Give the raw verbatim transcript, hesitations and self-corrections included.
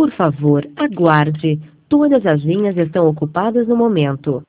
Por favor, aguarde. Todas as linhas estão ocupadas no momento.